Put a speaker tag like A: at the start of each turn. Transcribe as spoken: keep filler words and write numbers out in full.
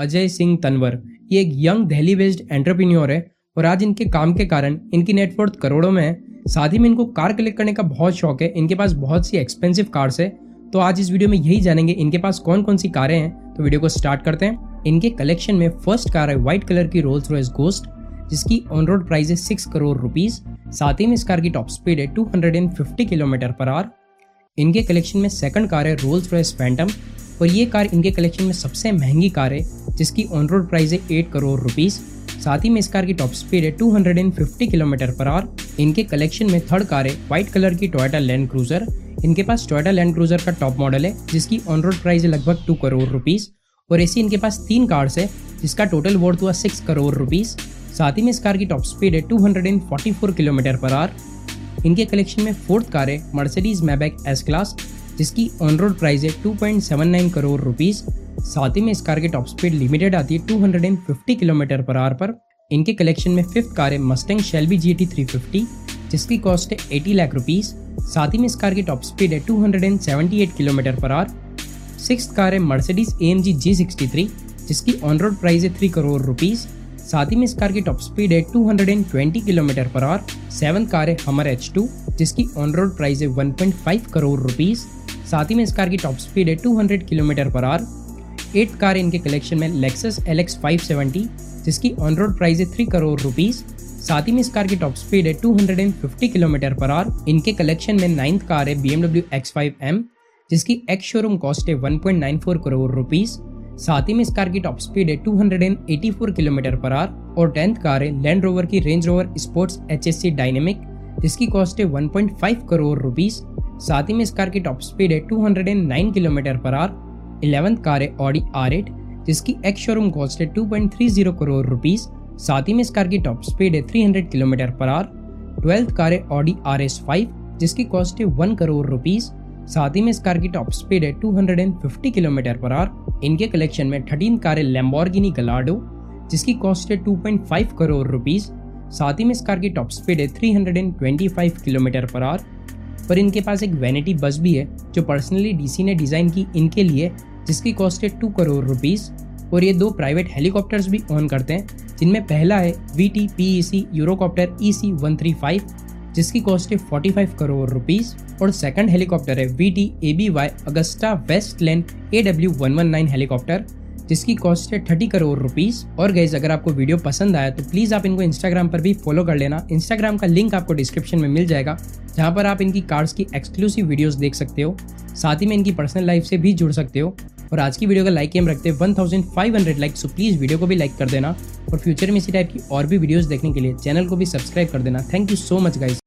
A: अजय सिंह तनवर। ये एक young Delhi based entrepreneur है और आज इनके काम के कारण इनकी नेटवर्थ करोड़ों में है। साथ ही में इनको कार कलेक्ट करने का बहुत शौक है। इनके पास बहुत सी एक्सपेंसिव कार्स है। तो आज इस वीडियो में यही जानेंगे इनके पास कौन कौन सी कारें हैं। तो वीडियो को स्टार्ट करते हैं। इनके कलेक्शन में फर्स्ट कार है व्हाइट कलर की रोल्स रॉयस गोस्ट, जिसकी ऑन रोड प्राइस है सिक्स करोड़ रुपीस। साथ ही में इस कार की टॉप स्पीड है two hundred fifty kilometre per hour. इनके कलेक्शन में सेकंड कार है रोल्स रॉयस फैंटम और ये कार इनके कलेक्शन में सबसे महंगी कार है, जिसकी ऑन रोड प्राइस है एट करोड़ रुपीस। साथ ही में इस कार की टॉप स्पीड है two hundred fifty kilometre per hour. इनके कलेक्शन में थर्ड कार है व्हाइट कलर की टोयोटा लैंड क्रूजर। इनके पास टोयोटा लैंड क्रूजर का टॉप मॉडल है, जिसकी ऑन रोड प्राइस है लगभग टू करोड़ रुपीस। और ऐसी इनके पास तीन कार्स है, जिसका टोटल वर्थ हुआ सिक्स करोड़ रुपीस। साथ ही में इस कार की टॉप स्पीड है two hundred forty four kilometre per hour. इनके कलेक्शन में फोर्थ कार है मर्सिडीज मैबैक एस क्लास, जिसकी ऑन रोड प्राइस है two point seven nine crore rupees. साथ ही में इस कार की टॉप स्पीड लिमिटेड आती है two hundred fifty kilometre per hour पर। इनके कलेक्शन में फिफ्थ कार है Mustang Shelby G T three fifty, जिसकी कॉस्ट है एटी लाख रुपीस। साथ ही में इस कार की टॉप स्पीड है two hundred seventy eight kilometre per hour. Sixth car है Mercedes A M G G sixty three, जिसकी ऑन रोड प्राइस है थ्री करोड़ रुपीस। साथ ही में इस कार की टॉप स्पीड है two hundred twenty kilometre per hour. Seventh car है हमर एच टू, जिसकी ऑन रोड प्राइस है one point five crore rupees. साथ ही में इस कार की टॉप स्पीड है two hundred kilometre per hour. Eighth car इनके कलेक्शन में Lexus L X five seventy, जिसकी ऑन रोड प्राइस है थ्री करोड़ रुपीस। साथ ही में इस कार की टॉप स्पीड है two hundred fifty kilometre per hour. इनके कलेक्शन में नाइन्थ कार है B M W X five M, जिसकी एक्स शोरूम कॉस्ट है one point nine four crore rupees. साथ ही में इस कार की टॉप स्पीड है two hundred eighty four kilometre per hour. और टेंथ कार है लैंड रोवर की Range Rover Sports H S C dynamic, जिसकी कॉस्ट है one point five crore rupees. साथ ही में इस कार की टॉप स्पीड है two hundred nine kilometre per hour. Eleventh car है ऑडी आर एट, जिसकी एक्स शोरूम कॉस्ट है two point three zero crore rupees. साथ ही में इस कार की टॉप स्पीड है three hundred kilometre per hour. Twelfth car है ऑडी आर एस फाइव, जिसकी कॉस्ट है वन करोड़ रुपीस। साथ ही में इस कार की टॉप स्पीड है two hundred fifty kilometre per hour. इनके कलेक्शन में थर्टीन कार है लैम्बोर्गिनी गलार्डो, जिसकी कॉस्ट है two point five crore rupees. साथ ही में इस कार की टॉप स्पीड है three hundred twenty five kilometre per hour. पर इनके पास एक वैनिटी बस भी है, जो पर्सनली डीसी ने डिजाइन की इनके लिए, जिसकी कॉस्ट है टू करोड़ रुपीस। और ये दो प्राइवेट हेलीकॉप्टर्स भी ऑन करते हैं, जिनमें पहला है V T P E C Eurocopter E C one three five, जिसकी कॉस्ट है फोर्टी फाइव करोड़ रुपीस। और सेकंड हेलीकॉप्टर है V T A B Y Agusta Westland A W one one nine helicopter, जिसकी कॉस्ट है thirty crore rupees. और guys, अगर आपको video पसंद आया तो प्लीज आप इनको इंस्टाग्राम पर भी फॉलो कर लेना। इंस्टाग्राम का लिंक आपको डिस्क्रिप्शन में मिल जाएगा, जहां पर आप इनकी कार्स की एक्सक्लूसिव वीडियोस देख सकते हो। साथ ही में इनकी पर्सनल लाइफ से भी जुड़ सकते हो। और आज की वीडियो का लाइक एम रखते हैं one thousand five hundred like, so please video को भी लाइक कर देना। और फ्यूचर में इसी टाइप की और भी वीडियोस देखने के लिए चैनल को भी सब्सक्राइब कर देना। Thank you so much guys.